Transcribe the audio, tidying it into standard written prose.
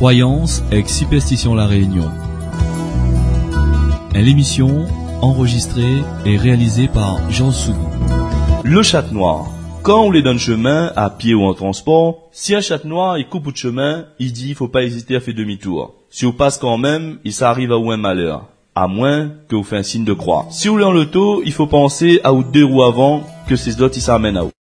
Croyance et superstition La Réunion. Une émission enregistrée et réalisée par Jean Sougou. Le chat noir. Quand on les donne chemin, à pied ou en transport, si un chat noir il coupe de chemin, il dit faut pas hésiter à faire demi-tour. Si on passe quand même, il s'arrive à où un malheur. À moins que vous faites un signe de croix. Si vous voulez en loto, il faut penser à ou 2 roues avant que ces slots ils s'amènent à où.